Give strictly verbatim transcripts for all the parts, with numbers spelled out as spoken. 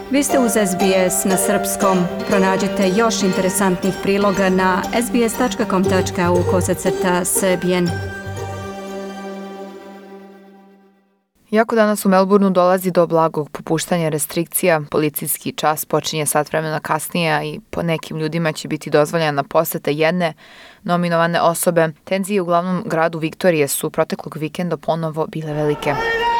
Vi ste uz S B S na srpskom. Pronađite još interesantnih priloga na sbs.com.au kosacrta srbijen. Iako danas u Melbourneu dolazi do blagog popuštanja restrikcija, policijski čas počinje sat vremena kasnije i po nekim ljudima će biti dozvoljena poseta jedne nominovane osobe. Tenzije u glavnom gradu Viktorije su proteklog vikenda ponovo bile velike.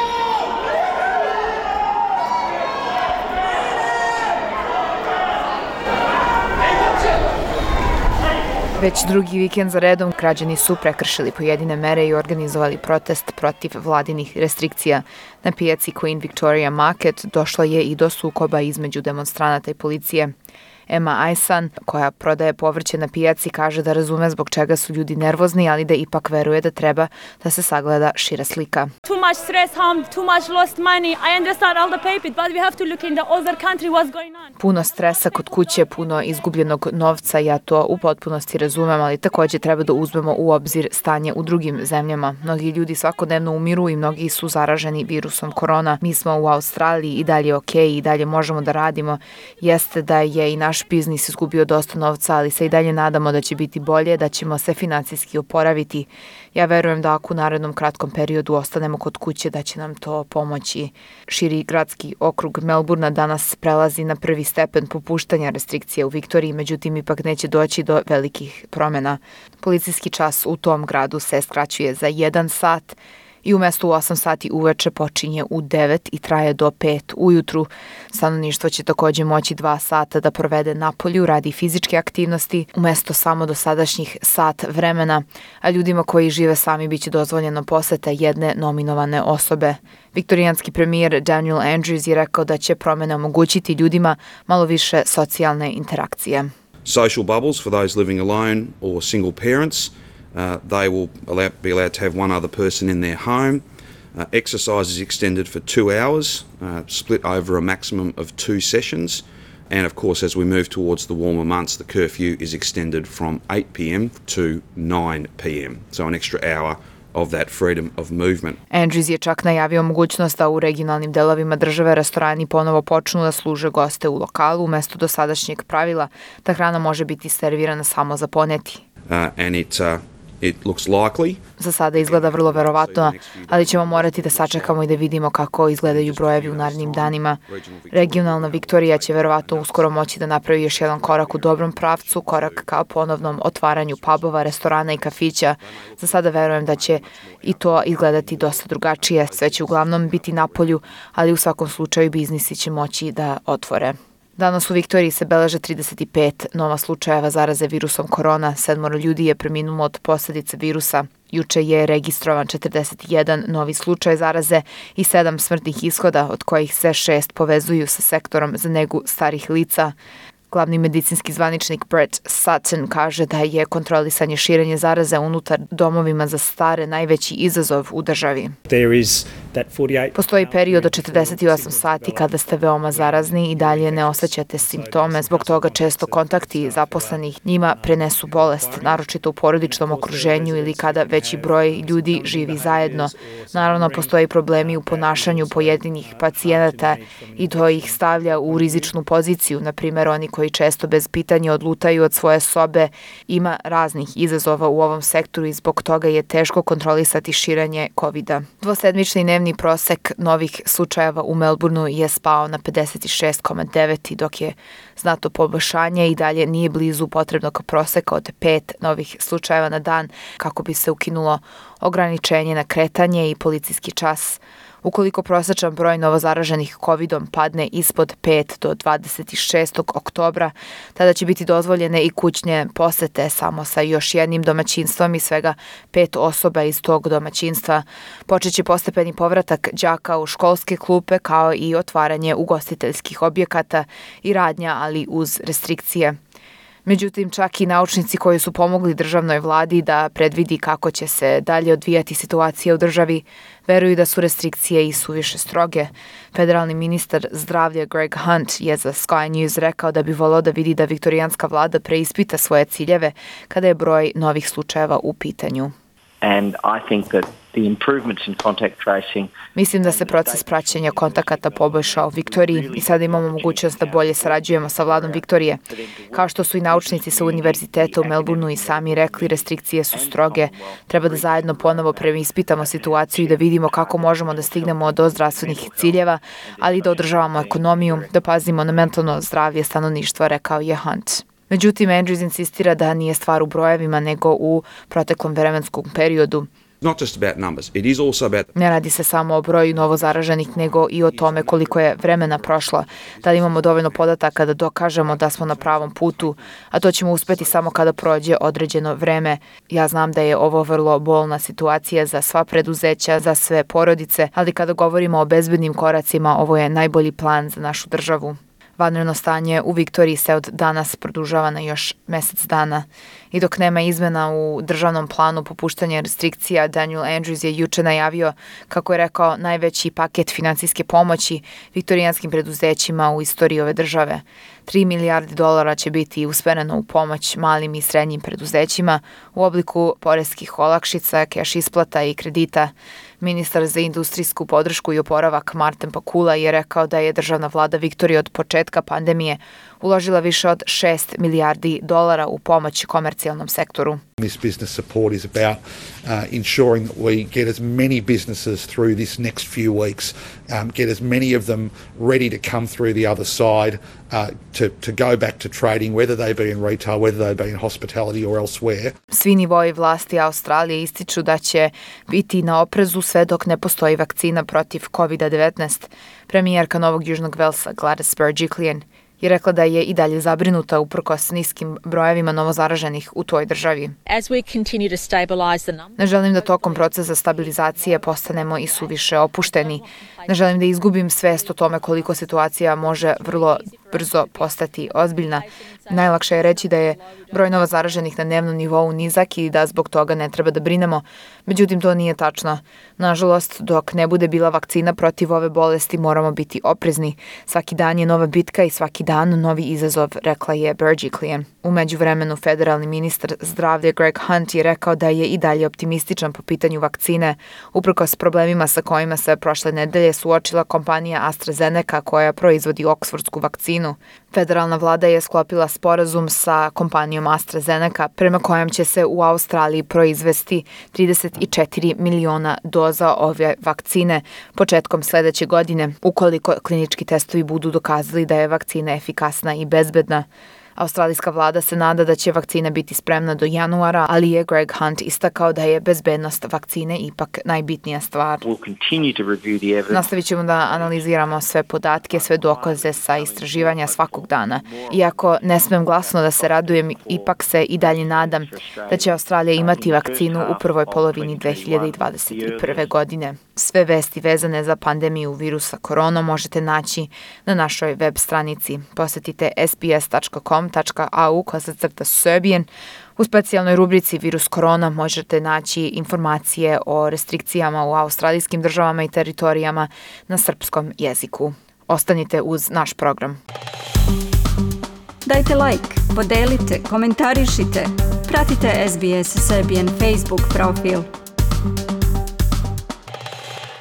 Već drugi vikend za redom građani su prekršili pojedine mere i organizovali protest protiv vladinih restrikcija. Na pijaci Queen Victoria Market došlo je i do sukoba između demonstranata i policije. Emma Aysan, koja prodaje povrće na pijaci, kaže da razume zbog čega su ljudi nervozni, ali da ipak veruje da treba da se sagleda šira slika. Too much stress, harm, too much lost money. I understand all the papers, but we have to look in the other country what's going on. Puno stresa kod kuće, puno izgubljenog novca, ja to u potpunosti razumem, ali također treba da uzmemo u obzir stanje u drugim zemljama. Mnogi ljudi svakodnevno umiru i mnogi su zaraženi virusom korona. Mi smo u Australiji i dalje ok, i dalje možemo da radimo. Jeste da je i naš biznis izgubio dosta novca, ali se i dalje nadamo da će biti bolje, da ćemo se financijski oporaviti. Ja verujem da ako u narednom kratkom periodu ostanemo kod kuće, da će nam to pomoći. Širi gradski okrug Melbournea danas prelazi na prvi stepen popuštanja restrikcija u Viktoriji, međutim ipak neće doći do velikih promjena. Policijski čas u tom gradu se skraćuje za jedan sat i umjesto u osam sati uveče počinje u devet i traje do pet ujutru. Stanovništvo će također moći dva sata da provede napolju radi fizičke aktivnosti umjesto samo dosadašnjih sat vremena, a ljudima koji žive sami biće dozvoljeno poseta jedne nominovane osobe. Viktorijanski premijer Daniel Andrews je rekao da će promjene omogućiti ljudima malo više socijalne interakcije. Social bubbles for those living alone or single parents. Uh, they will allow, be allowed to have one other person in their home. Uh, exercise is extended for two hours, uh, split over a maximum of two sessions. And of course, as we move towards the warmer months, the curfew is extended from eight p.m. to nine p.m. So an extra hour of that freedom of movement. Andrews je čak najavio mogućnost da u regionalnim delovima države restorani ponovo počnu da služe goste u lokalu umjesto dosadašnjeg pravila da hrana može biti servirana samo za poneti. Uh, and it, uh, It looks likely. Za sada izgleda vrlo verovatno, ali ćemo morati da sačekamo i da vidimo kako izgledaju brojevi u narednim danima. Regionalna Viktorija će verovatno uskoro moći da napravi još jedan korak u dobrom pravcu, korak ka ponovnom otvaranju pubova, restorana i kafića. Za sada verujem da će i to izgledati dosta drugačije. Sve će uglavnom biti na polju, ali u svakom slučaju biznisi će moći da otvore. Danas u Viktoriji se beleže trideset pet nova slučajeva zaraze virusom korona, sedmoro ljudi je preminulo od posljedica virusa. Juče je registrovan četrdeset jedan novi slučaj zaraze i sedam smrtnih ishoda, od kojih se šest povezuju sa sektorom za negu starih lica. Glavni medicinski zvaničnik Brett Sutton kaže da je kontrolisanje širenja zaraze unutar domovima za stare najveći izazov u državi. Postoji period od četrdeset osam sati kada ste veoma zarazni i dalje ne osjećate simptome, zbog toga često kontakti zaposlenih njima prenesu bolest, naročito u porodičnom okruženju ili kada veći broj ljudi živi zajedno. Naravno, postoji problemi u ponašanju pojedinih pacijenata i to ih stavlja u rizičnu poziciju, na primjer oni koji često bez pitanja odlutaju od svoje sobe. Ima raznih izazova u ovom sektoru i zbog toga je teško kontrolisati širenje kovida. Dvosedmični dnevni prosek novih slučajeva u Melbourneu je spao na pedeset šest zarez devet, dok je znato poboljšanje i dalje nije blizu potrebnog proseka od pet novih slučajeva na dan kako bi se ukinulo ograničenje na kretanje i policijski čas. Ukoliko prosječan broj novozaraženih kovidom padne ispod pet do dvadeset šestog oktobra, tada će biti dozvoljene i kućne posete samo sa još jednim domaćinstvom i svega pet osoba iz tog domaćinstva. Počeće postepeni povratak đaka u školske klupe kao i otvaranje ugostiteljskih objekata i radnja, ali uz restrikcije. Međutim, čak i naučnici koji su pomogli državnoj vladi da predvidi kako će se dalje odvijati situacija u državi, veruju da su restrikcije i suviše stroge. Federalni ministar zdravlja Greg Hunt je za Sky News rekao da bi voleo da vidi da viktorijanska vlada preispita svoje ciljeve kada je broj novih slučajeva u pitanju. And I think that the improvements in contact tracing. Mislim da se proces praćenja kontakata poboljšao u Viktoriji i sada imamo mogućnost da bolje sarađujemo sa vladom Viktorije. Kao što su i naučnici sa univerziteta u Melbourneu i sami rekli, restrikcije su stroge. Treba da zajedno ponovo preispitamo situaciju i da vidimo kako možemo da stignemo do zdravstvenih ciljeva, ali i da održavamo ekonomiju, da pazimo na mentalno zdravlje stanovništva, rekao je Hunt. Međutim, Andrews insistira da nije stvar u brojevima, nego u proteklom vremenskom periodu. Not just about numbers, it is also about... Ne radi se samo o broju novozaraženih, nego i o tome koliko je vremena prošlo, da li imamo dovoljno podataka da dokažemo da smo na pravom putu, a to ćemo uspeti samo kada prođe određeno vreme. Ja znam da je ovo vrlo bolna situacija za sva preduzeća, za sve porodice, ali kada govorimo o bezbednim koracima, ovo je najbolji plan za našu državu. Vanredno stanje u Viktoriji se od danas produžava na još mesec dana. I dok nema izmena u državnom planu popuštanja restrikcija, Daniel Andrews je juče najavio, kako je rekao, najveći paket finansijske pomoći viktorijanskim preduzećima u istoriji ove države. Tri milijarde dolara će biti usmereno u pomoć malim i srednjim preduzećima u obliku poreskih olakšica, keš isplata i kredita. Ministar za industrijsku podršku i oporavak Martin Pakula je rekao da je državna vlada Viktorije od početka pandemije uložila više od šest milijardi dolara u pomoć komercijalnom sektoru. This business support is about uh, ensuring that we get as many businesses through this next few weeks, um, get as many of them ready to come through the other side uh, to, to go back to trading, whether they be in retail, whether they be in hospitality or elsewhere. Svi nivoi vlasti Australije ističu da će biti na oprezu sve dok ne postoji vakcina protiv kovid devetnaest. Premijerka Novog Južnog Velsa Gladys Berejiklian je rekla da je i dalje zabrinuta uprkos niskim brojevima novozaraženih u toj državi. Ne želim da tokom procesa stabilizacije postanemo i suviše opušteni. Ne želim da izgubim svest o tome koliko situacija može vrlo brzo postati ozbiljna. Najlakše je reći da je broj novozaraženih na dnevnom nivou nizak i da zbog toga ne treba da brinemo. Međutim, to nije tačno. Nažalost, dok ne bude bila vakcina protiv ove bolesti, moramo biti oprezni. Svaki dan je nova bitka i svaki dan novi izazov, rekla je Berejiklian. U međuvremenu, federalni ministar zdravlja Greg Hunt je rekao da je i dalje optimističan po pitanju vakcine, uprkos problemima sa kojima se prošle nedelje suočila kompanija AstraZeneca koja proizvodi oksfordsku vakcinu. Federalna vlada je sklopila sporazum sa kompanijom AstraZeneca prema kojem će se u Australiji proizvesti trideset četiri miliona doza ove vakcine početkom sledeće godine, ukoliko klinički testovi budu dokazali da je vakcina efikasna i bezbedna. Australijska vlada se nada da će vakcina biti spremna do januara, ali je Greg Hunt istakao da je bezbednost vakcine ipak najbitnija stvar. Nastavit ćemo da analiziramo sve podatke, sve dokaze sa istraživanja svakog dana. Iako ne smem glasno da se radujem, ipak se i dalje nadam da će Australija imati vakcinu u prvoj polovini dve hiljade dvadeset prve. godine. Sve vesti vezane za pandemiju virusa korona možete naći na našoj web stranici. Posetite s b s tačka com tačka a u kosacrta Serbian. U specijalnoj rubrici Virus korona možete naći informacije o restrikcijama u australijskim državama i teritorijama na srpskom jeziku. Ostanite uz naš program. Dajte like, podelite, komentarišite. Pratite S B S Serbian Facebook profil.